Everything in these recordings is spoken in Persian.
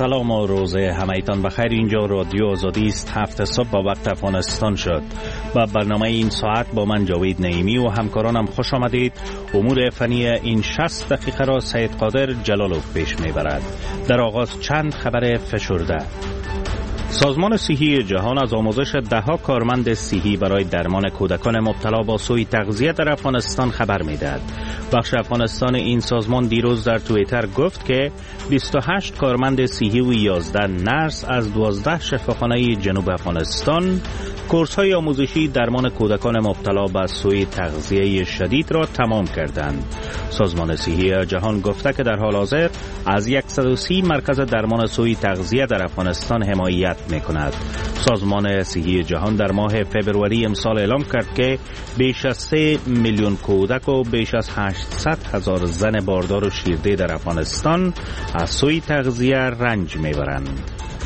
سلام و روز همایتان بخیر. اینجا رادیو آزادی است. 7 صبح با وقت افغانستان شد. با برنامه این ساعت با من جاوید نعیمی و همکارانم خوش آمدید. امور فنی این 60 دقیقه را سید قادر جلالوف پیش میبرد. در آغاز چند خبر فشرده. سازمان صحی جهان از آموزش 10 کارمند صحی برای درمان کودکان مبتلا با سوء تغذیه در افغانستان خبر میدهد. بخش افغانستان این سازمان دیروز در توییتر گفت که 28 کارمند صحی و 11 نرس از 12 شفاخانه جنوب افغانستان کورس‌های آموزشی درمان کودکان مبتلا به سوء تغذیه شدید را تمام کردند. سازمان صحی جهان گفته که در حال حاضر از 130 مرکز درمان سوء تغذیه در افغانستان حمایت می‌کند. سازمان صحی جهان در ماه فوریه امسال اعلام کرد که بیش از 3 میلیون کودک و بیش از 800,000 زن باردار و شیرده در افغانستان از سوء تغذیه رنج می‌برند.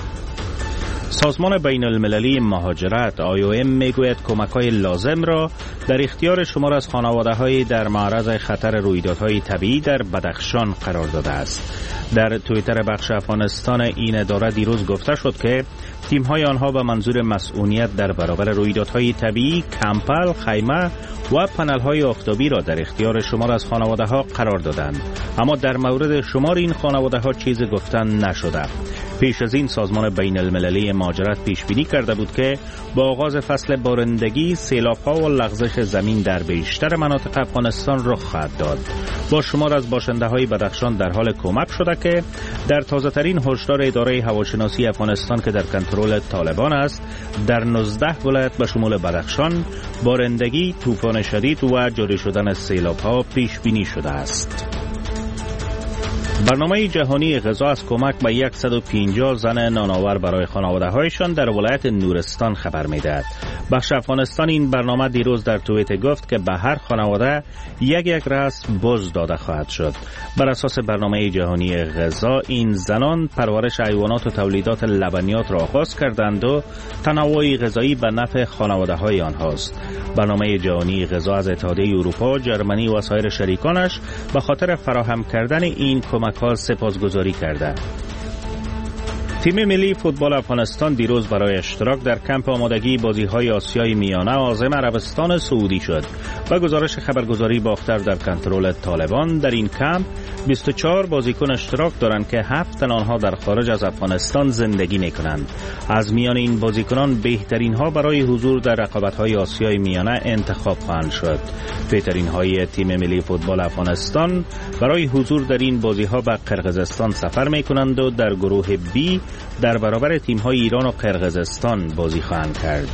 سازمان بین المللی مهاجرت IOM میگوید کمک‌های لازم را در اختیار شمار از خانواده‌های در معرض خطر رویدادهای طبیعی در بدخشان قرار داده است. در توییتر بخش افغانستان این اداره دیروز گفته شد که تیم‌های آنها به منظور مسئولیت در برابر رویدادهای طبیعی کمپل، خیمه و پنل‌های آفتابی را در اختیار شمار از خانواده‌ها قرار دادند، اما در مورد شمار این خانواده‌ها چیزی گفتن نشده. پیش از این سازمان بین المللی مهاجرت پیش بینی کرده بود که با آغاز فصل بارندگی سیلاب‌ها و لغزش زمین در بیشتر مناطق افغانستان رخ خواهد داد. با شمار از باشنده‌های بدخشان در حال کمک شده که در تازه‌ترین هشدار اداره هواشناسی افغانستان که در کنترل طالبان است، در 19 ولایت به شمول بدخشان بارندگی، طوفان شدید و جاری شدن سیلاب‌ها پیش بینی شده است. برنامه جهانی غذا از کمک به 150 زن نانآور برای خانواده‌هایشان در ولایت نورستان خبر می‌دهد. بخش افغانستان این برنامه دیروز در توییتر گفت که به هر خانواده یک رأس بز داده خواهد شد. بر اساس برنامه جهانی غذا این زنان پرورش حیوانات و تولیدات لبنیات را آغاز کردند و تنوع غذایی به نفع خانواده‌های آنهاست. برنامه جهانی غذا از اتحادیه اروپا، ژرمنی و سایر شریکانش به خاطر فراهم کردن این کمک‌ها سپاسگزاری کرده. تیم ملی فوتبال افغانستان دیروز برای اشتراک در کمپ آمادگی بازی‌های آسیای میانه عازم عربستان سعودی شد. با گزارش خبرگزاری باختر در کنترل طالبان، در این کمپ 24 بازیکن اشتراک دارند که 7 تن آنها در خارج از افغانستان زندگی می‌کنند. از میان این بازیکنان بهترین‌ها برای حضور در رقابت‌های آسیای میانه انتخاب خواهند شد. بهترین‌های تیم ملی فوتبال افغانستان برای حضور در این بازی‌ها به قرقیزستان سفر می‌کنند و در گروه B در برابر تیم‌های ایران و قرقیزستان بازی خواهند کرد.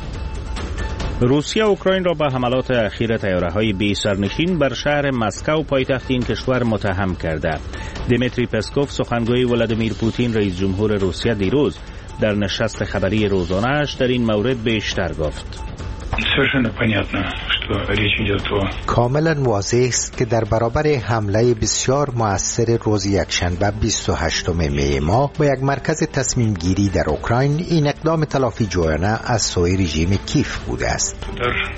روسیه و اوکراین را به حملات اخیر طیاره‌های بی سرنشین بر شهر مسکو پایتخت این کشور متهم کرده. دیمیتری پسکوف سخنگوی ولادیمیر پوتین رئیس جمهور روسیه دیروز در نشست خبری روزانه‌اش در این مورد بیشتر گفت. کاملا واضح است که در برابر حمله بسیار مؤثر روز یکشنبه 28 می ماه به یک مرکز تصمیم گیری در اوکراین، این اقدام تلافی جویانه از سوی رژیم کیف بوده است.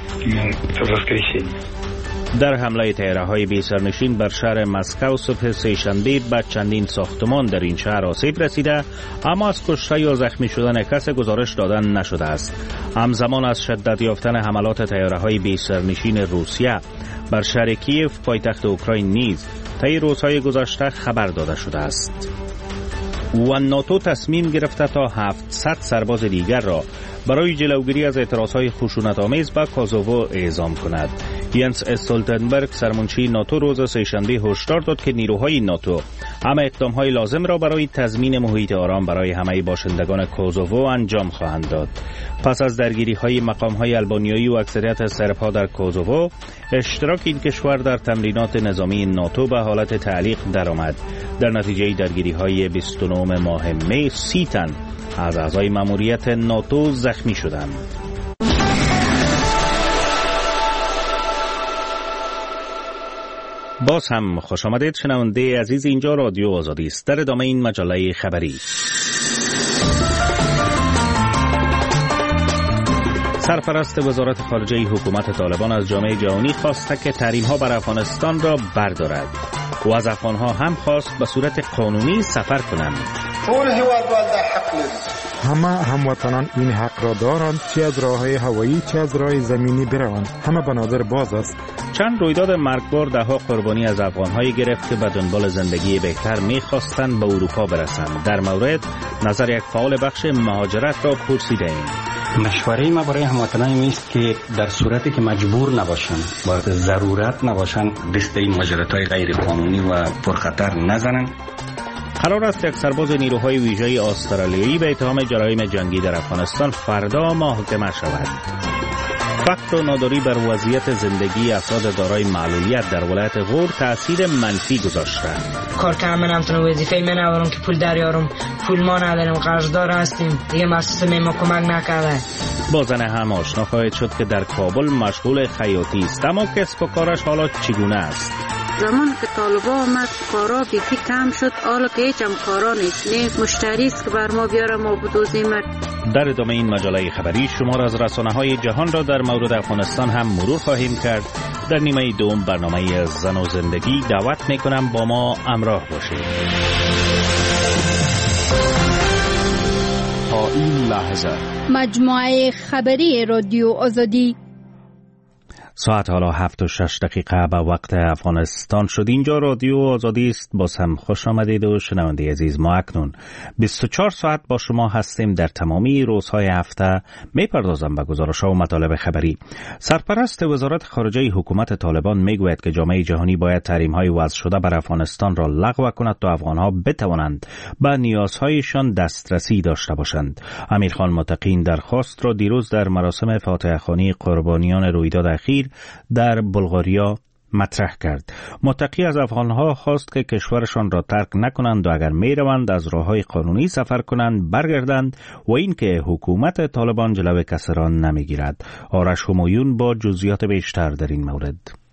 در حمله طیاره‌های بی سرنشین بر شهر مسکو صبح سه‌شنبه به چندین ساختمان در این شهر آسیب رسیده، اما از کشته یا زخمی شدن کسی گزارش دادن نشده است. همزمان از شدت یافتن حملات طیاره‌های بی سرنشین روسیه بر شهر کیف پایتخت اوکراین نیز طی روزهای گذشته خبر داده شده است. و ناتو تصمیم گرفته تا 700 سرباز دیگر را برای جلوگیری از اعتراضهای خشونت‌آمیز به کوزوو اعزام کند. ینس استولتنبرگ سرمنشی ناتو روز سه‌شنبه هشدار داد که نیروهای ناتو همه اقدام‌های لازم را برای تضمین محیط آرام برای همه باشندگان کوزوو انجام خواهند داد. پس از درگیری‌های مقام‌های آلبانیایی و اکثریت سرب‌ها در کوزوو، اشتراک این کشور در تمرینات نظامی ناتو به حالت تعلیق درآمد. در نتیجه درگیری‌های 29 ماه می 30 تن از اعضای ماموریت ناتو زخمی شدند. باز هم خوش آمدید شنونده عزیز، اینجا رادیو آزادی است. در ادامه این مجله خبری، سرپرست وزارت خارجه حکومت طالبان از جامعه جهانی خواسته که تحریم‌ها بر افغانستان را بردارد و از افغان‌ها هم خواست به صورت قانونی سفر کنند. همه هموطنان این حق را دارند، چه از راه‌های هوایی چه از راه زمینی بروند. همه به نظر باز است. چند رویداد مرگبار دهها قربانی از افغان‌های گرفت که به دنبال زندگی بهتر می‌خواستند به اروپا برسند. در مورد نظر یک فعال بخش مهاجرت را پرسیدیم. مشوره ما برای هموطنان است که در صورتی که مجبور نباشند، با ضرورت نباشند، دست این مهاجرت‌های غیر قانونی و پرخطر نزنند. قرار است یک سرباز نیروهای ویژه استرالیایی به اتهام جرایم جنگی در افغانستان فردا محاکمه شود. فقر و ناداری بر وضعیت زندگی افراد دارای معلولیت در ولایت غور تأثیر منفی گذاشته. کار کردن نمیتونم، وظیفه من ندارم که پول دریارم، پول ما نداریم، قرضدار هستیم، دیگه مؤسسه ما کمک نکرده. با زن هم آشنا خواهید شد که در کابل مشغول خیاطی است، اما کسب و کارش حالا چگونه است؟ زمان که طالبا آمد کارا بیخی کم شد، حالا که هیچ هم کارا نیست، نه مشتری است که بر ما بیاره ما بدوزیم. در ادامه این مجله خبری شما از رسانه‌های جهان را در مورد افغانستان هم مرور خواهیم کرد. در نیمه دوم برنامه زن و زندگی دعوت میکنم با ما همراه باشید. تا این لحظه مجموعه خبری رادیو آزادی. ساعت حالا 7:06 به وقت افغانستان شد. اینجا رادیو آزادی است. باز هم خوش آمدید و شنونده عزیز، ما اکنون 24 ساعت با شما هستیم. در تمامی روزهای هفته میپردازم به گزارش‌ها و مطالب خبری. سرپرست وزارت خارجه حکومت طالبان میگوید که جامعه جهانی باید تحریم‌های وضع شده بر افغانستان را لغو کند تا افغان‌ها بتوانند به نیازهایشان دسترسی داشته باشند. امیرخان متقی این درخواست را دیروز در مراسم فاتحه‌خوانی قربانیان رویداد اخیر در بلغاریا مطرح کرد. متقی از افغانها خواست که کشورشان را ترک نکنند و اگر می روند از راههای قانونی سفر کنند برگردند و اینکه حکومت طالبان جلوی کسران نمیگیرد. آرش همایون با جزئیات بیشتر در این مورد.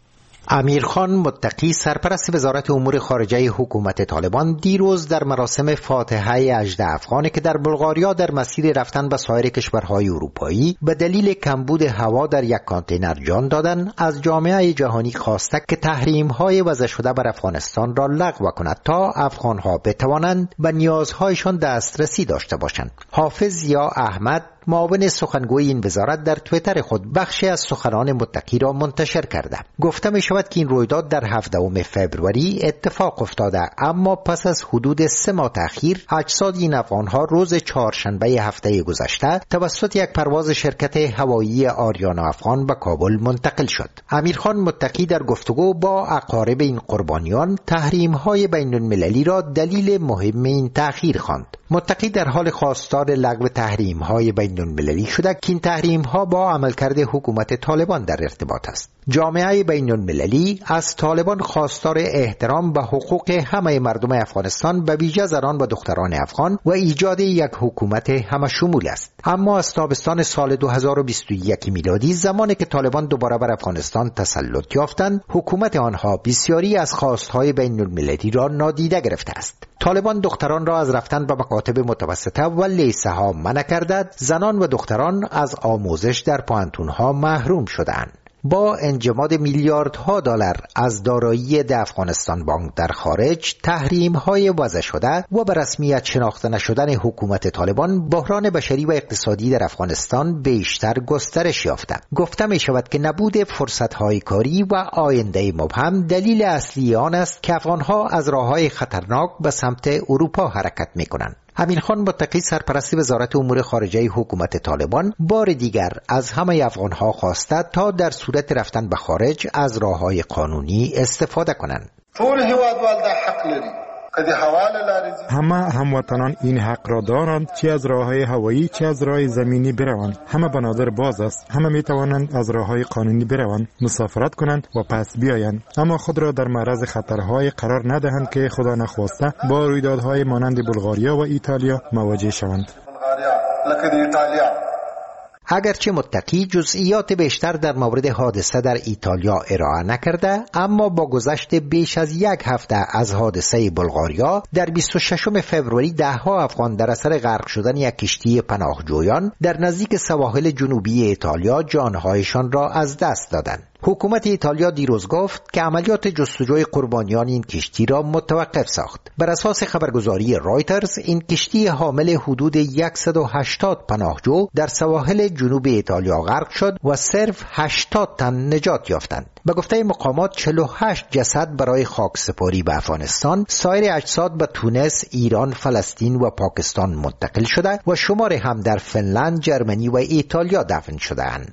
امیرخان متقی سرپرست وزارت امور خارجه حکومت طالبان دیروز در مراسم فاتحه اجد افغانی که در بلغاریا در مسیر رفتن به سایر کشورهای اروپایی به دلیل کمبود هوا در یک کانتینر جان دادن، از جامعه جهانی خواسته که تحریم‌های وضع شده بر افغانستان را لغو کند تا افغان‌ها بتوانند به نیازهایشان دسترسی داشته باشند. حافظ ضیا احمد معاون سخنگوی این وزارت در توییتر خود بخشی از سخنان متقی را منتشر کرده. گفته می شود که این رویداد در 17 فوریه اتفاق افتاده، اما پس از حدود 3 ماه تأخیر اجساد این افغانها روز چهارشنبه هفته گذشته توسط یک پرواز شرکت هوایی آریانا افغان به کابل منتقل شد. امیرخان متقی در گفتگو با اقارب این قربانیان تحریم‌های بین‌المللی را دلیل مهم این تأخیر خواند. متقی در حال خواستار لغو تحریم‌های بین‌المللی شده که این تحریم‌ها با عملکرد حکومت طالبان در ارتباط است. جامعه بین‌المللی از طالبان خواستار احترام به حقوق همه مردم افغانستان به ویژه زنان و دختران افغان و ایجاد یک حکومت همشمول است. اما از تابستان سال 2021 میلادی، زمانی که طالبان دوباره بر افغانستان تسلط یافتند، حکومت آنها بسیاری از خواستهای بین‌المللی را نادیده گرفته است. طالبان دختران را از رفتن به مکاتب متوسطه و لیسه ها منع کرده، زنان و دختران از آموزش در پوهنتون‌ها محروم شدند. با انجماد میلیاردها دلار از دارایی افغانستان بانک در خارج، تحریم‌های وضع شده و به رسمیت شناخته نشدن حکومت طالبان، بحران بشری و اقتصادی در افغانستان بیشتر گسترش یافته. گفته می شود که نبود فرصت‌های کاری و آینده مبهم دلیل اصلی آن است که افغان‌ها از راه‌های خطرناک به سمت اروپا حرکت می‌کنند. امیرخان متقی سرپرست وزارت امور خارجه حکومت طالبان بار دیگر از همه افغان‌ها خواسته تا در صورت رفتن به خارج از راه‌های قانونی استفاده کنند. همه هموطنان این حق را دارند، چه از راه‌های هوایی چه از راه زمینی بروند. همه به نظر باز است. همه می توانند از راه‌های قانونی بروند، مسافرت کنند و پس بیایند، اما خود را در معرض خطرهای قرار ندهند که خدا نخواسته با رویدادهای مانند بلغاریا و ایتالیا مواجه شوند. اگرچه متقی جزئیات بیشتر در مورد حادثه در ایتالیا ارائه نکرده، اما با گذشت بیش از یک هفته از حادثه بلغاریا در 26 فوریه ده‌ها افغان در اثر غرق شدن یک کشتی پناهجویان در نزدیک سواحل جنوبی ایتالیا جانهایشان را از دست دادند. حکومت ایتالیا دیروز گفت که عملیات جستجوی قربانیان این کشتی را متوقف ساخت. بر اساس خبرگزاری رایترز این کشتی حامل حدود 180 پناهجو در سواحل جنوب ایتالیا غرق شد و صرف 80 تن نجات یافتند. به گفته مقامات 48 جسد برای خاکسپاری به افغانستان، سایر اجساد به تونس، ایران، فلسطین و پاکستان منتقل شده و شماری هم در فنلند، جرمنی و ایتالیا دفن شده‌اند.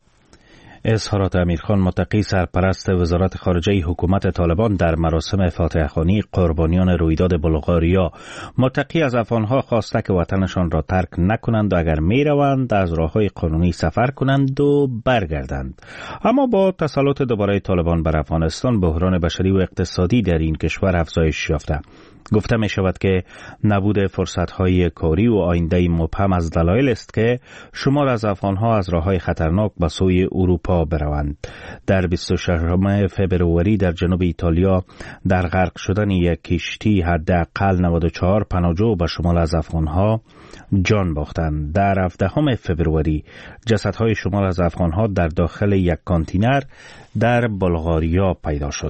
اظهارات امیرخان متقی، سرپرست وزارت خارجه حکومت طالبان در مراسم فاتحه خوانی قربانیان رویداد بلغاریا، متقی از افغانها خواسته که وطنشان را ترک نکنند و اگر می روند از راههای قانونی سفر کنند و برگردند. اما با تسلط دوباره طالبان بر افغانستان، بحران بشری و اقتصادی در این کشور افزایش یافته. گفته می شود که نبود فرصت‌های کاری و آینده مبهم از دلایل است که شمار از افغان‌ها از راه‌های خطرناک به سوی اروپا بروند. در 26 فبروری در جنوب ایتالیا در غرق شدن یک کشتی حداقل 94 پناهجو به شمال از افغان‌ها جان باختند. در 17 فبروری جسدهای شمال از افغان‌ها در داخل یک کانتینر در بلغاریا پیدا شد.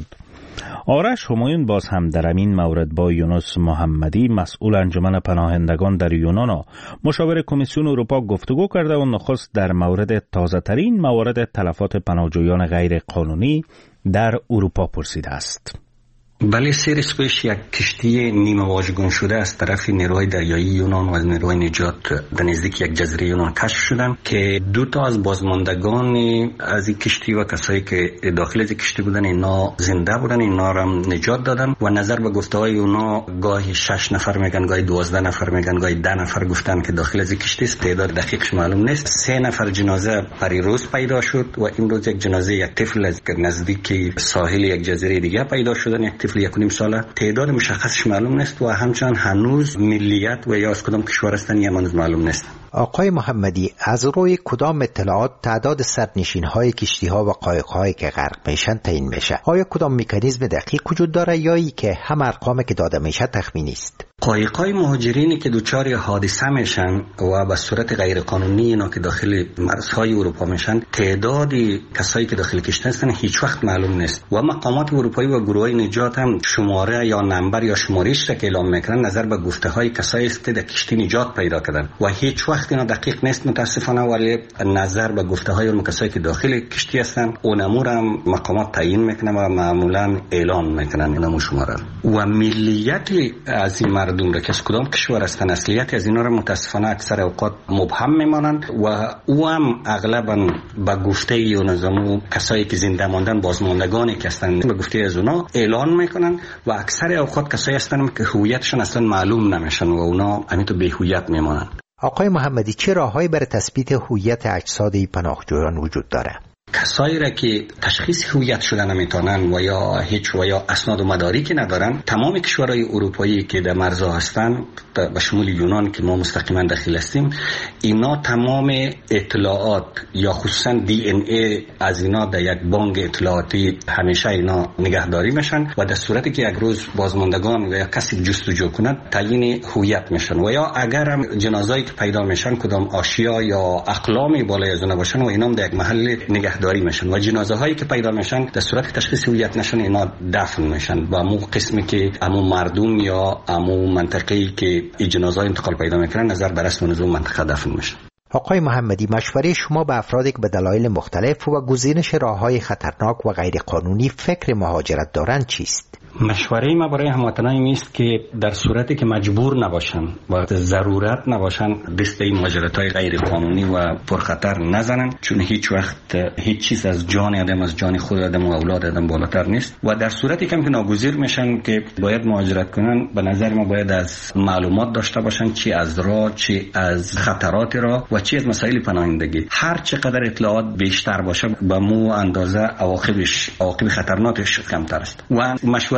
آرش همایون باز هم در این مورد با یونس محمدی، مسئول انجمن پناهندگان در یونان و مشاور کمیسیون اروپا گفتگو کرده و نخست در مورد تازه ترین موارد تلفات پناهجویان غیر قانونی در اروپا پرسیده است. بله، 3 روز پیش یک کشتی نیمه واژگون شده از طرف نیروهای دریایی یونان و از نیروهای نجات در نزدیک یک جزیره یونان کشف شدن که 2 از بازماندگان از این کشتی و کسایی که داخل از کشتی بودن اینا زنده بودن، اینا را نجات دادن و نظر به گفته‌های اونا گاهی 6 نفر میگن، گاهی 12 نفر میگن، گاهی 10 نفر گفتن که داخل از کشتی است. تعداد دقیقش معلوم نیست. 3 نفر جنازه پریروز پیدا شد و امروز یک جنازه یک طفل از نزدیک ساحل یک جزیره دیگه پیدا شدن، یک طفل 1.5 ساله. تعداد مشخصش معلوم نیست و همچنان هنوز ملیت و یا از کدام کشور هستن یا هنوز معلوم نیست. آقای محمدی، از روی کدام اطلاعات تعداد سرنشین‌های کشتی‌ها و قایق‌هایی که غرق میشن تعیین میشه؟ آیا کدام مکانیزم دقیق وجود داره یا ای که هم ارقامی که داده میشه تخمینی است؟ قایق‌های مهاجرینی که دوچار حادثه میشن و به صورت غیر قانونی اینا که داخل مرزهای اروپا میشن، تعداد کسایی که داخل کشتی هستن هیچ وقت معلوم نیست و مقامات اروپایی و گروه‌های نجات هم شماره یا نمبر یا شمارش را که اعلام میکنن نظر به گفته‌های کسایی است که در کشتی نجات پیدا کردن و هیچ وقت اینا دقیق نیست متاسفانه، ولی نظر به گفته‌های اون کسایی که داخل کشتی هستن اون امور هم مقامات تعیین میکنن و معمولا اعلان میکنن اینا شماره و ملیت از این مردم را که از کدام کشور هستن، اصلیت از اینا را متاسفانه اکثر اوقات مبهم میمانند و او هم اغلبا به گفته اون کسایی که زنده ماندن، بازماندگانی که هستن به گفته از اونا اعلان میکنن و اکثر اوقات کسایی هستن که هویتشون اصلا معلوم نمیشن و اونا همینطور بی هویت میمانن. آقای محمدی، چه راههایی برای تثبیت هویت اجساد پناهجویان وجود داره؟ کسایی را که تشخیص هویت شدن نمیتونن و یا هیچ و یا اسناد و مدارکی ندارن، تمام کشورهای اروپایی که در مرزها هستن به شمول یونان که ما مستقیما داخل هستیم، اینا تمام اطلاعات یا خصوصا DNA از اینا در یک بانک اطلاعاتی همیشه اینا نگهداری میشن و در صورتی که یک روز بازماندگان و یا کسی جستجو کند تعیین هویت میشن و یا اگر هم جنازه‌ای که پیدا میشن کدام آشیا یا اقلامی بالای از اون باشن و اینا در یک محل نگهداری میشن و جنازه هایی که پیدا میشن در صورت تشخیص هویت نشن اینا دفن میشن و امو قسمی که امو مردم یا امو منطقه‌ای که این جنازه انتقال پیدا میکنن نظر بر اسم نزول منطقه دفن میشن. آقای محمدی، مشوره شما به افرادی که به دلایل مختلف و گزینش راههای خطرناک و غیر قانونی فکر مهاجرت دارند چیست؟ مشوره ما برای هموطنان این است که در صورتی که مجبور نباشن و ضرورت نباشن دست این مهاجرت‌های غیر قانونی و پرخطر نزنن، چون هیچ وقت هیچ چیز از جان آدم، از جان خود آدم و اولاد آدم بالاتر نیست و در صورتی که ناگزیر میشن که باید مهاجرت کنن، به نظر ما باید از معلومات داشته باشن، چی از راه، چی از خطرات راه و چی از مسائل پناهندگی. هر چقدر اطلاعات بیشتر باشه به مو اندازه عواقب خطرناکش کمتر است و مشوره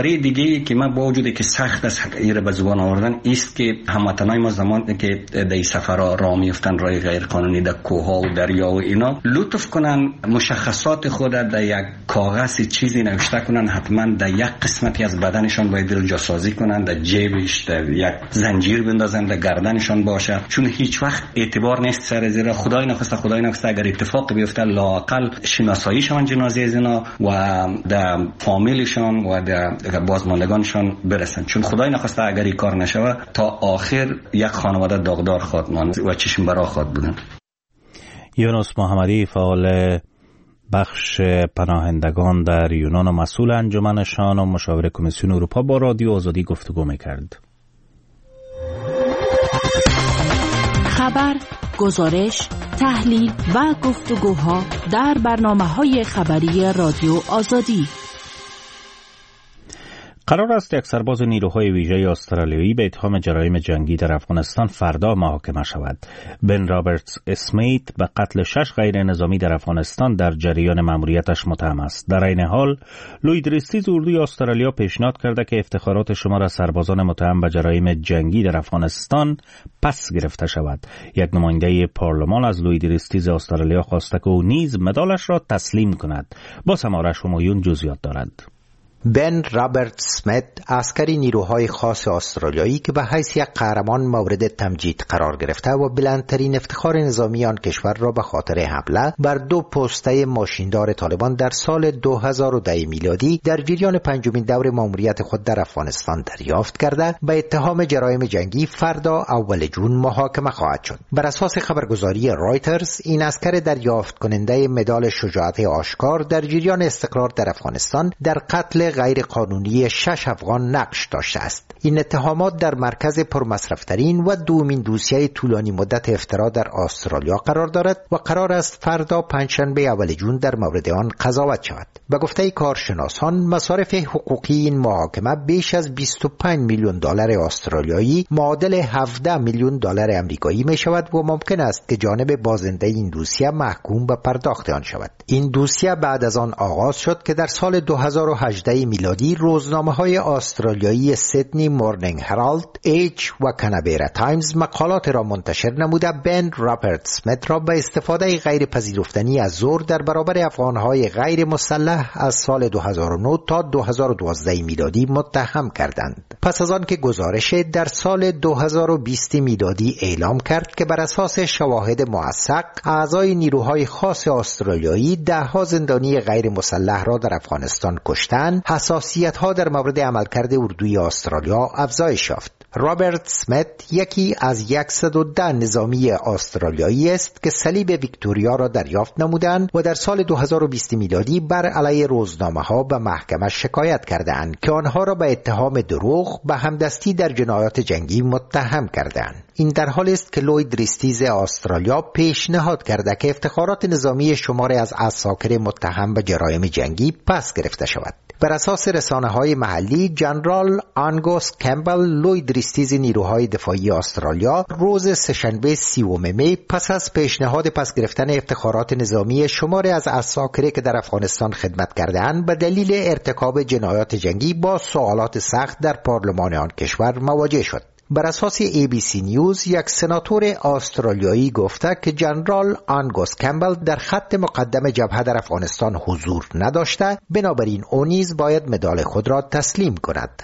یادآوری دیگه که من با وجودی که سخت است ایره به زبان آوردن است که هموطنای ما زمانی که در سفرها راه میافتن راه غیر قانونی در کوه‌ها و دریا و اینا لطف کنن مشخصات خود در یک کاغذ چیزی نوشته کنن، حتما در یک قسمتی از بدنشان باید جاسازی کنن، در جیبش در یک زنجیر بندازن، در گردنشان باشه، چون هیچ وقت اعتبار نیست سر زیرا خدای نخواسته اگر اتفاق بیفته لااقل شناساییشان جنازه زنا و در فامیلشان و در بازماندگانشان برسن، چون خدای نخواسته اگر این کار نشوه تا آخر یک خانواده داغدار خواهد ماند و چشم برا خواهد بودن. یونس محمدی فعال بخش پناهندگان در یونان و مسئول انجمنشان و مشاور کمیسیون اروپا با رادیو آزادی گفتگو می‌کرد. خبر، گزارش، تحلیل و گفتگوها در برنامه‌های خبری رادیو آزادی. قرار است یک سرباز نیروهای ویژه استرالیایی به اتهام جرایم جنگی در افغانستان فردا محاکمه شود. بن رابرتس اسمیت به قتل 6 غیر نظامی در افغانستان در جریان مأموریتش متهم است. در این حال لوید ریستیز اردوی استرالیا پیشنهاد کرده که افتخارات شمار از سربازان متهم به جرایم جنگی در افغانستان پس گرفته شود. یک نماینده پارلمان از لوید ریستیز استرالیا خواسته که او نیز مدالش را تسلیم کند. با سمارش همایون جزئیات دارد. بن رابرت اسمیت عسکری نیروهای خاص استرالیایی که به حیث یک قهرمان مورد تمجید قرار گرفته و بلندترین افتخار نظامی آن کشور را به خاطر حمله بر 2 پسته ماشیندار طالبان در سال 2010 میلادی در جریان 5مین دور مأموریت خود در افغانستان دریافت کرده به اتهام جرایم جنگی فردا اول جون محاکمه خواهد شد. بر اساس خبرگزاری رایترز این عسکر دریافت کننده مدال شجاعت آشکار در جریان استقرار در افغانستان در قتل غیر قانونی 6 افغان نقش داشته است. این اتهامات در مرکز پرمصرفترین و دومین دوسیه طولانی مدت افترا در استرالیا قرار دارد و قرار است فردا پنجشنبه اول جون در مورد آن قضاوت شود. به گفته کارشناسان مصارف حقوقی این محاکمه بیش از 25 میلیون دلار استرالیایی معادل 17 میلیون دلار آمریکایی می شود و ممکن است که جانب بازنده این دوسیه محکوم به پرداخت آن شود. این دوسیه بعد از آن آغاز شد که در سال 2018 میلادی روزنامه‌های استرالیایی سیدنی مورنینگ هرالد، ایج و کانبرا تایمز مقالات را منتشر نموده بن رابرت اسمیت را به استفاده غیر پذیرفتنی از زور در برابر افغان‌های غیر مسلح از سال 2009 تا 2012 میلادی متهم کردند. پس از آن که گزارش در سال 2020 میلادی اعلام کرد که بر اساس شواهد موثق اعضای نیروهای خاص استرالیایی 10 زندانی غیر مسلح را در افغانستان کشتند، حساسیت‌ها در مورد عملکرد اردوی استرالیا افزایش یافت. رابرت اسمیت یکی از 110 نظامی استرالیایی است که صلیب ویکتوریا را دریافت نمودند و در سال 2020 میلادی بر علیه روزنامه‌ها به محکمه شکایت کردند که آنها را به اتهام دروغ به همدستی در جنایات جنگی متهم کردند. این در حالی است که لوید ریستیز استرالیا پیشنهاد کرده که افتخارات نظامی شماری از عساکر متهم به جرایم جنگی پس گرفته شود. بر اساس رسانه‌های محلی جنرال آنگوس کمبل لوید ریستیز نیروهای دفاعی استرالیا روز سه‌شنبه 30 می پس از پیشنهاد پس گرفتن افتخارات نظامی شماری از عساکری که در افغانستان خدمت کرده‌اند به دلیل ارتکاب جنایات جنگی با سوالات سخت در پارلمان آن کشور مواجه شد. بر اساس ABC نیوز یک سناتور استرالیایی گفته که جنرال آنگوس کمبل در خط مقدم جبهه در افغانستان حضور نداشته، بنابراین او نیز باید مدال خود را تسلیم کند.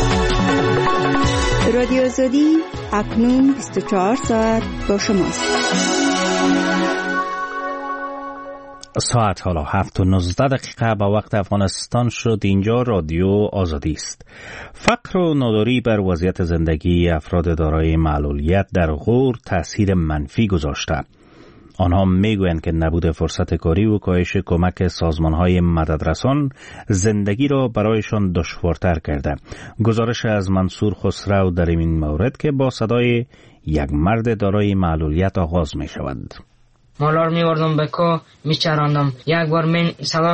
رادیو آزادی اکنون 24 ساعت با شماست. ساعت حالا 7:19 به وقت افغانستان شد. اینجا رادیو آزادی است. فقر و ناداری بر وضعیت زندگی افراد دارای معلولیت در غور تأثیر منفی گذاشته. آنها میگویند که نبود فرصت کاری و کاهش کمک سازمان‌های مددرسان زندگی را برایشان دشوارتر کرده. گزارش از منصور خسرو در این مورد که با صدای یک مرد دارای معلولیت آغاز می شود. مالار میوردم به کو میچراندم. یک بار من صدا کرد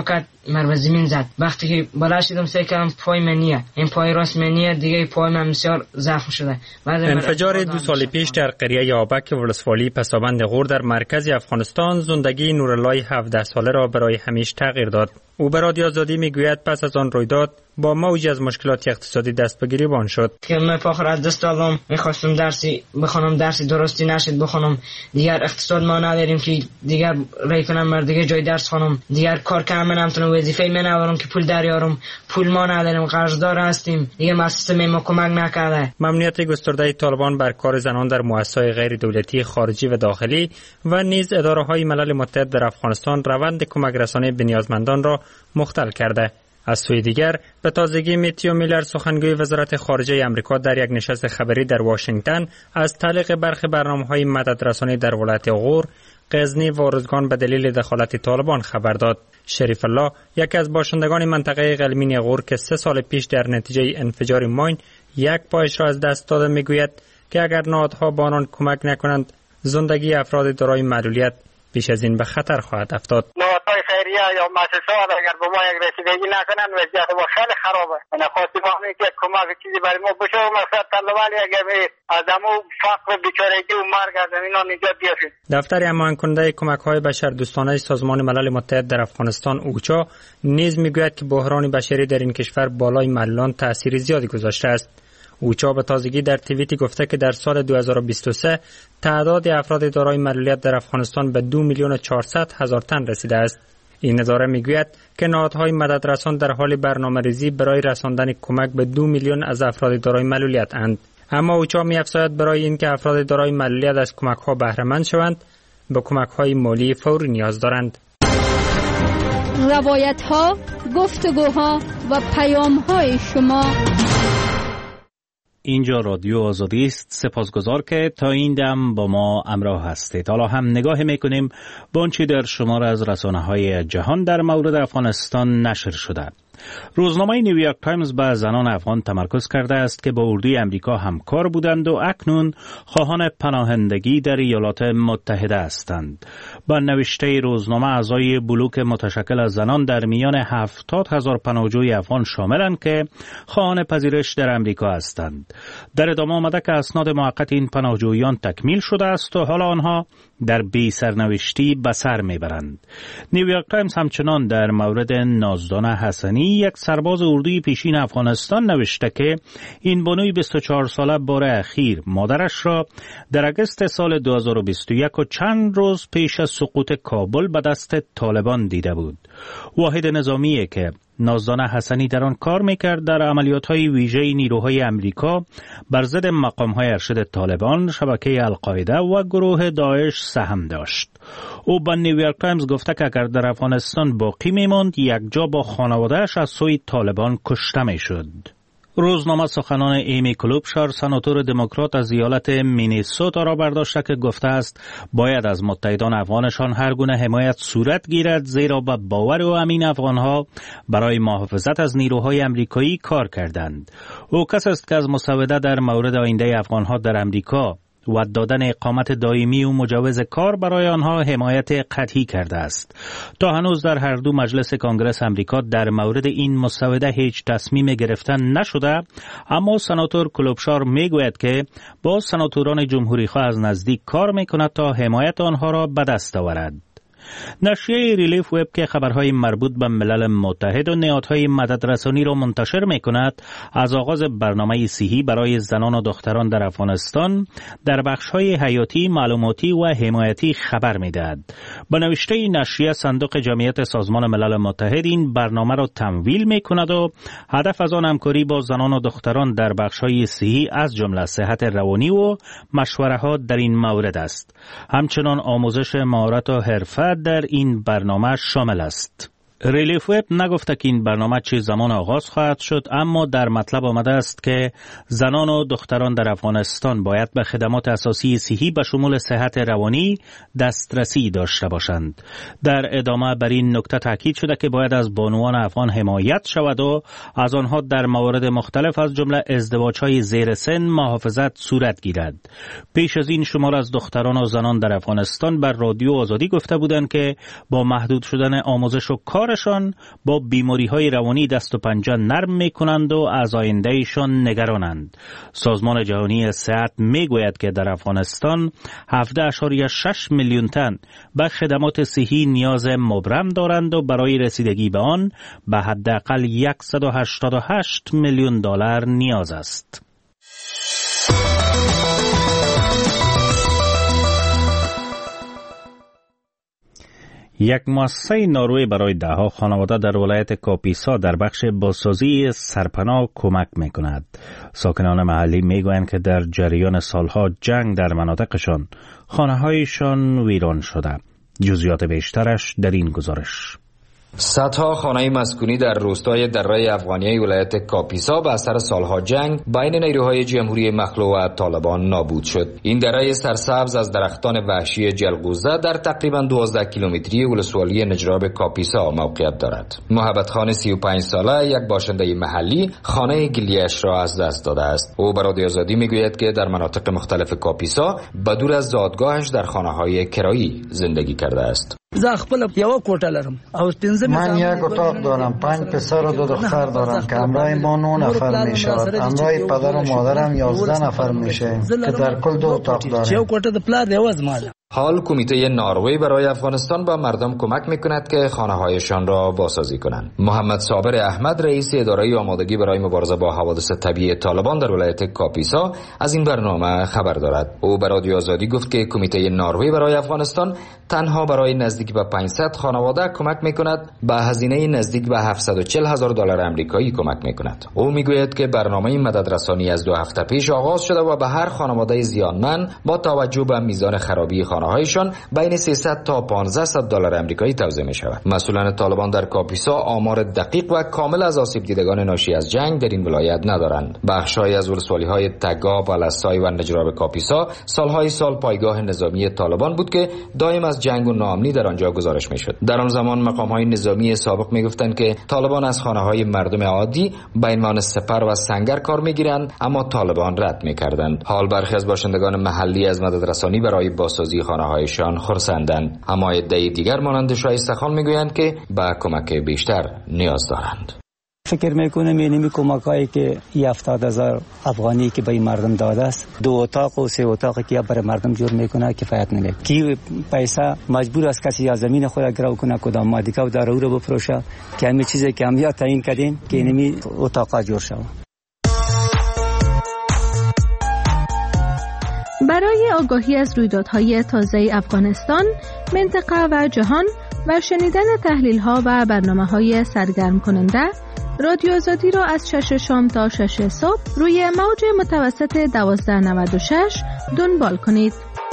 مر به زمین زد. وقتی که بالا شدم سعی کردم پای من نیه، این پای راست من نیه دیگه، پای من بسیار زخم شده. انفجار 2 سال پیش در قریه آبک ولسوالی پسابند غور در مرکز افغانستان زندگی نورالله 17 ساله را برای همیشه تغییر داد. او به رادیو آزادی میگوید پس از آن رویداد با موج از مشکلات اقتصادی دست به گریبان شد. که من فاخر از دست دادم، میخواستم درسی بخونم، درسی درستی نشد بخونم، دیگر اقتصاد ما نداریم که دیگر رای کنم مر دیگه جای درس خونم، دیگر کار کنم نمیتونم، وظیفه من ندارم که پول دریارم، پول ما نداریم، قرضدار هستیم، دیگه مؤسسه ما کمک نکرده. ممنوعیت گسترده طالبان بر کار زنان در مؤسسات غیر دولتی خارجی و داخلی و نیز اداره‌های ملل متحد در افغانستان روند کمک رسانی به نیازمندان را مختل کرده. از سوی دیگر به تازگی میتیو میلر سخنگوی وزارت خارجه آمریکا در یک نشست خبری در واشنگتن از تعلیق برخی برنامه‌های مددرسانی در ولایت غور، غزنی و ارزگان به دلیل دخالت طالبان خبر داد. شریف الله، یکی از باشندگان منطقه قلمین غور که 3 سال پیش در نتیجه انفجار ماین یک پایش را از دست داده، میگوید که اگر نهادها به آنان کمک نکنند زندگی افراد دارای معلولیت پیش از این به خطر خواهد افتاد. نهادهای خیریه یا مؤسسات اگر به ما یک رسیدگی نکنند وضعیت ما خیلی خرابه. من خواستم که کمک چیزی برای ما بشه و مقصد طلبالی اگر از امو فقر و بیچارگی و مرگ از اینا نجات بیافید. دفتر هماهنگ کننده کمک‌های بشردوستانه سازمان ملل متحد در افغانستان اوچا نیز میگوید که بحران بشری در این کشور بالای معلولان تأثیر زیادی گذاشته است. اوچا به تازگی در توییتی گفته که در سال 2023 تعداد افراد دارای معلولیت در افغانستان به 2,400,000 تن رسیده است. این اداره میگوید که نهادهای مددرسان در حال برنامه‌ریزی برای رساندن کمک به 2 میلیون از افراد دارای معلولیت اند. اما اوچا می‌افزاید برای اینکه افراد دارای معلولیت از کمک‌ها بهره مند شوند، به کمک‌های مالی فوری نیاز دارند. روایت‌ها، گفتگوها و پیام‌های شما. اینجا رادیو آزادی است. سپاسگزار که تا این دم با ما همراه هستید. حالا هم نگاه میکنیم به آنچه در شمار از رسانه‌های جهان در مورد افغانستان نشر شده. روزنامه نیویورک تایمز به زنان افغان تمرکز کرده است که با اردوی امریکا همکار بودند و اکنون خواهان پناهندگی در ایالات متحده هستند. با نوشته روزنامه اعضای بلوک متشکل از زنان در میان 70,000 پناهجوی افغان شاملند که خواهان پذیرش در امریکا هستند. در ادامه آمده که اسناد موقت این پناهجویان تکمیل شده است و حالا آنها در بی سرنوشتی به سر میبرند. نیویورک تایمز همچنان در مورد نازدانه حسنی، یک سرباز اردوی پیشین افغانستان، نوشته که این بانوی 24 ساله بار اخیر مادرش را در اگست سال 2021 و چند روز پیش از سقوط کابل به دست طالبان دیده بود. واحد نظامی که نازدانه حسنی در آن کار میکرد در عملیات‌های ویژه نیروهای امریکا بر ضد مقام‌های ارشد طالبان، شبکه القاعده و گروه داعش سهم داشت. او به نیویورک تایمز گفته که اگر در افغانستان باقی میماند یک جا با خانواده‌اش از سوی طالبان کشته میشد. روزنامه سخنان ایمی کلوبشار، سناتور دموکرات از ایالت مینیسوتا را برداشته که گفته است باید از متحدان افغانشان هر گونه حمایت صورت گیرد، زیرا به باور و امین افغانها برای محافظت از نیروهای امریکایی کار کردند. او کس است که از مسوده در مورد آینده افغانها در امریکا و دادن اقامت دائمی و مجوز کار برای آنها حمایت قطعی کرده است. تا هنوز در هر دو مجلس کانگرس امریکا در مورد این مسوده هیچ تصمیم گرفتن نشده، اما سناتور کلوبشار میگوید که با سناتوران جمهوری‌خواه از نزدیک کار میکند تا حمایت آنها را به دست آورد. نشریه ریلیف وب که خبرهای مربوط به ملل متحد و نهادهای مددرسانی را منتشر می‌کند، از آغاز برنامه صحی برای زنان و دختران در افغانستان در بخش‌های حیاتی، معلوماتی و حمایتی خبر می‌دهد. با نوشته نشریه، صندوق جمعیت سازمان ملل متحد این برنامه را تمویل می‌کند و هدف از آن همکاری با زنان و دختران در بخش‌های صحی از جمله صحت روانی و مشوره‌ها در این مورد است. همچنان آموزش مهارت و حرفه در این برنامه شامل است. ریلیف وب نگفته که این برنامه چه زمان آغاز خواهد شد، اما در مطلب آمده است که زنان و دختران در افغانستان باید به خدمات اساسی صحی به شمول صحت روانی دسترسی داشته باشند. در ادامه بر این نکته تاکید شده که باید از بانوان افغان حمایت شود و از آنها در موارد مختلف از جمله ازدواج‌های زیر سن محافظت صورت گیرد. پیش از این شمار از دختران و زنان در افغانستان بر رادیو آزادی گفته بودند که با محدود شدن آموزش و کار کارشان با بیماری‌های روانی دست و پنجه نرم می‌کنند و از آیندهشان نگرانند. سازمان جهانی صحت می‌گوید که در افغانستان 17.6 میلیون تن به خدمات صحی نیاز مبرم دارند و برای رسیدگی به آن به حداقل 188 میلیون دلار نیاز است. یک مؤسسه نروژ برای دهها خانواده در ولایت کاپیسا در بخش بازسازی سرپناه کمک می‌کند. ساکنان محلی می‌گویند که در جریان سالها جنگ در مناطقشان خانه‌هایشان ویران شده. جزئیات بیشترش در این گزارش. صدها خانه مسکونی در روستای دره افغانیه ولایت کاپیسا به اثر سالها جنگ بین نیروهای جمهوری مخلوع و طالبان نابود شد. این دره سرسبز از درختان وحشی جلغوزه در تقریبا 12 کیلومتری ولسوالی نجراب کاپیسا موقعیت دارد. محبت خان 35 ساله یک باشنده محلی خانه گلیش را از دست داده است. او برای رادیو آزادی میگوید که در مناطق مختلف کاپیسا بدور از زادگاهش در خانه‌های کرایی زندگی کرده است. من یک اتاق دارم، 5 پسر و 2 دختر دارم که همراه ما 9 نفر می شود. همراه پدر و مادرم 11 نفر می شویم که در کل 2 اتاق داریم. حال کمیته نروژ برای افغانستان با مردم کمک میکند که خانه‌هایشان را بازسازی کنند. محمد صابر احمد رئیس اداره آمادگی برای مبارزه با حوادث طبیعی طالبان در ولایت کاپیسا از این برنامه خبر دارد. او به رادیو آزادی گفت که کمیته نروژ برای افغانستان تنها برای نزدیک به 500 خانواده کمک میکند، به هزینه نزدیک به 740,000 دلار آمریکایی کمک میکند. او میگوید که برنامه مددرسانی از 2 هفته پیش آغاز شده و به هر خانواده زیانمند با توجه به میزان خرابی خانه‌هایشان بین 300 تا 1500 دلار آمریکایی توزیع می شود. مسئولان طالبان در کاپیسا آمار دقیق و کامل از آسیب دیدگان ناشی از جنگ در این ولایت ندارند. بخش‌های از ولسوالی‌های تگاب، الاسای و نجراب کاپیسا سالهای سال پایگاه نظامی طالبان بود که دائم از جنگ و ناامنی در آنجا گزارش می‌شد. در آن زمان مقام‌های نظامی سابق می‌گفتند که طالبان از خانه‌های مردم عادی به عنوان سپر و سنگر کار می‌گیرند، اما طالبان رد می‌کردند. حال برخی از باشندگان محلی از مددرسانی برای بازسازی خانه‌هایشان خرسندند، اما عده دیگر مانند شایسته خان میگویند که به کمک بیشتر نیاز دارند. فکر میکنم اینمی کمکایی که 70,000 افغانی که به این مردم داده است، 2 اتاق و 3 اتاقی که برای مردم جور میکنه کفایت نمیکنه. کی پیسه مجبور است کسی یا زمین خود گرو کنه کدام مادیکا و دارو رو بفروشه که همین چیزی که هم یا تعیین کردیم که اینمی اتاقا جور شود. برای آگاهی از رویدادهای تازه افغانستان، منطقه و جهان و شنیدن تحلیل‌ها و برنامه‌های سرگرم کننده، رادیو آزادی را از 6 شام تا 6 صبح روی موج متوسط 1296 دنبال کنید.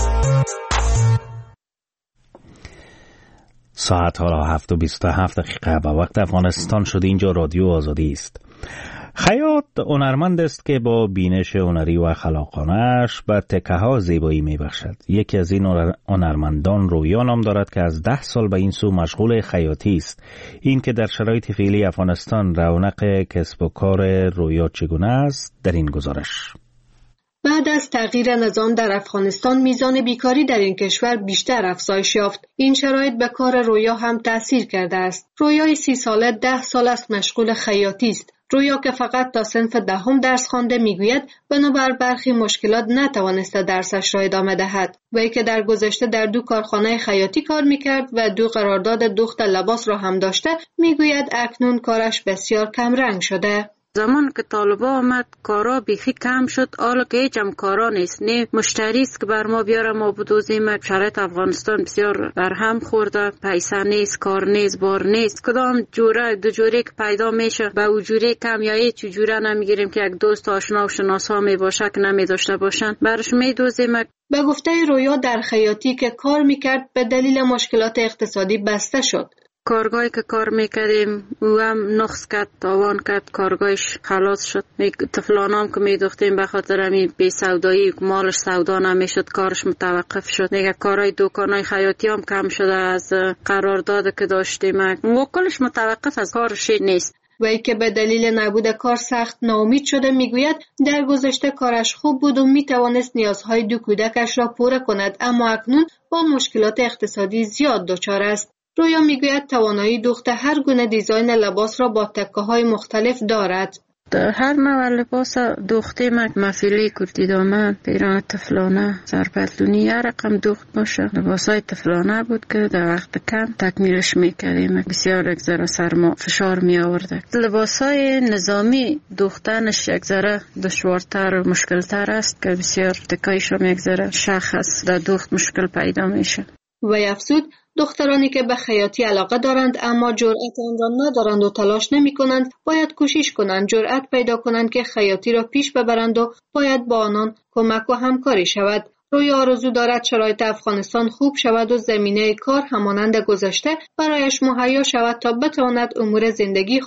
ساعت حالا 7:27 به وقت افغانستان شد. اینجا رادیو آزادی است. خیاط هنرمند است که با بینش هنری و خلاقانه‌اش به تکه‌ها زیبایی می‌بخشد. یکی از این هنرمندان رویا نام دارد که از 10 سال به این سو مشغول خیاطی است. این که در شرایط فعلی افغانستان رونق کسب و کار رویا چگونه است در این گزارش. بعد از تغییر نظام در افغانستان میزان بیکاری در این کشور بیشتر افزایش یافت. این شرایط به کار رویا هم تأثیر کرده است. رویای 30 ساله 10 سال است مشغول خیاطی است. رویا که فقط تا صنف 10 درس خوانده میگوید بنابر برخی مشکلات نتوانسته درسش را ادامه دهد. وی که در گذشته در 2 کارخانه خیاطی کار میکرد و 2 قرارداد دوخت لباس را هم داشته، میگوید اکنون کارش بسیار کم رنگ شده. زمان که طالبا آمد کارا بیخی کم شد، حالا که هیچ هم کارا نیست، نه مشتری است که بر ما بیاره ما بدوزیم. شرایط افغانستان بسیار برهم خورده، پیسه نیست، کار نیست، بار نیست. کدام جوره 2 جوره که پیدا میشه به او جوره کم یا هیچ جوره نمیگیریم که یک دوست آشنا و شناسا می باشه که نمی داشته باشن برش میدوزیم. به گفته رویا در خیاطی که کار میکرد به دلیل مشکلات اقتصادی بسته شد. کارگاهی که کار میکردیم او هم نقص کرد، تاوان کرد، کارگاهش خلاص شد. طفلانام که میدوختیم به خاطر همین بی سودایی مالش سودا نمیشد، کارش متوقف شد. دیگه کارهای دکانای خیاطی هم کم شده از قرارداد که داشتیم و کلش متوقف از کارش نیست. وی که به دلیل نبود کار سخت ناامید شده میگوید در گذشته کارش خوب بود و میتوانست نیازهای 2 کودکش را پوره کند، اما اکنون با مشکلات اقتصادی زیاد دچار است. رویا میگوید توانایی دوخت هر گونه دیزاین لباس را با تکه‌های مختلف دارد. هر نوع لباس دوخته مفیلی، کردی دامن، پیران تفلانه، سرپتلونی هر رقم دوخت باشه. لباسای تفلانه بود که در وقت کم تکمیلش میکردیم. بسیار یک ذره سرما فشار می آورده. لباسای نظامی دوختنش یک ذره دشوارتر و مشکلتر است که بسیار تکایش هم یک ذره شخص در دوخت مشکل پیدا میشه. و افزود دخترانی که به خیاطی علاقه دارند اما جرأت آن را ندارند و تلاش نمی کنند باید کوشش کنند جرأت پیدا کنند که خیاطی را پیش ببرند و باید با آنان کمک و همکاری شود. رویا آرزو دارد شرایط افغانستان خوب شود و زمینه کار همانند گذشته برایش مهیا شود تا بتواند امور زندگی